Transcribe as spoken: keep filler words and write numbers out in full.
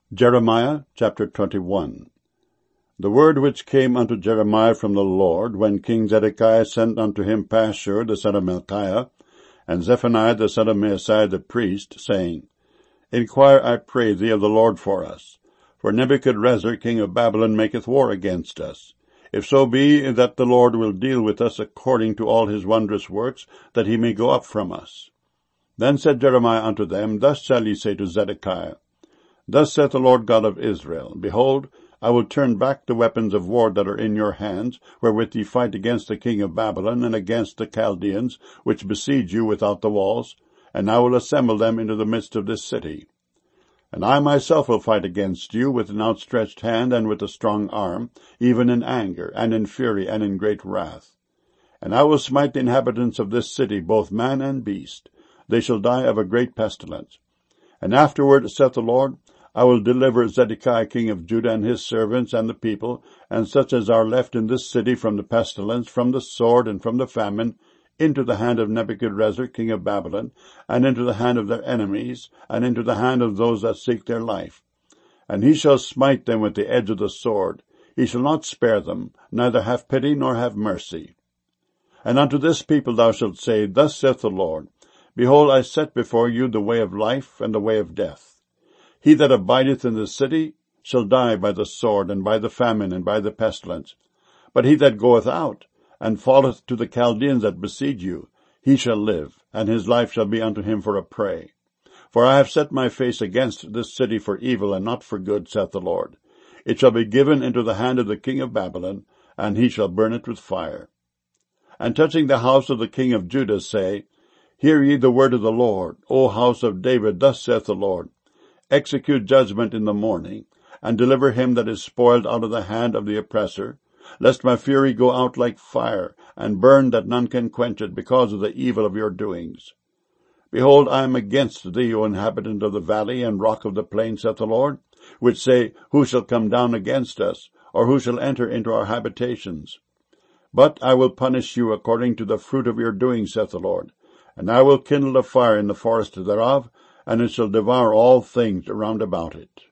Jeremiah chapter twenty-one. The word which came unto Jeremiah from the Lord, when King Zedekiah sent unto him Pashur the son of Malchiah, and Zephaniah the son of Maaseiah the priest, saying, Inquire, I pray thee, of the Lord for us, for Nebuchadrezzar king of Babylon maketh war against us. If so be that the Lord will deal with us according to all his wondrous works, that he may go up from us. Then said Jeremiah unto them, Thus shall ye say to Zedekiah, Thus saith the Lord God of Israel, Behold, I will turn back the weapons of war that are in your hands, wherewith ye fight against the king of Babylon, and against the Chaldeans, which besiege you without the walls, and I will assemble them into the midst of this city. And I myself will fight against you with an outstretched hand and with a strong arm, even in anger, and in fury, and in great wrath. And I will smite the inhabitants of this city, both man and beast. They shall die of a great pestilence. And afterward, saith the Lord, I will deliver Zedekiah king of Judah and his servants and the people, and such as are left in this city from the pestilence, from the sword, and from the famine, into the hand of Nebuchadrezzar king of Babylon, and into the hand of their enemies, and into the hand of those that seek their life. And he shall smite them with the edge of the sword. He shall not spare them, neither have pity nor have mercy. And unto this people thou shalt say, Thus saith the Lord, Behold, I set before you the way of life and the way of death. He that abideth in the city shall die by the sword, and by the famine, and by the pestilence. But he that goeth out, and falleth to the Chaldeans that besiege you, he shall live, and his life shall be unto him for a prey. For I have set my face against this city for evil, and not for good, saith the Lord. It shall be given into the hand of the king of Babylon, and he shall burn it with fire. And touching the house of the king of Judah say, Hear ye the word of the Lord, O house of David, thus saith the Lord. Execute judgment in the morning, and deliver him that is spoiled out of the hand of the oppressor, lest my fury go out like fire, and burn that none can quench it, because of the evil of your doings. Behold, I am against thee, O inhabitant of the valley and rock of the plain, saith the Lord, which say, Who shall come down against us, or who shall enter into our habitations? But I will punish you according to the fruit of your doings, saith the Lord, and I will kindle a fire in the forest thereof, and it shall devour all things round about it.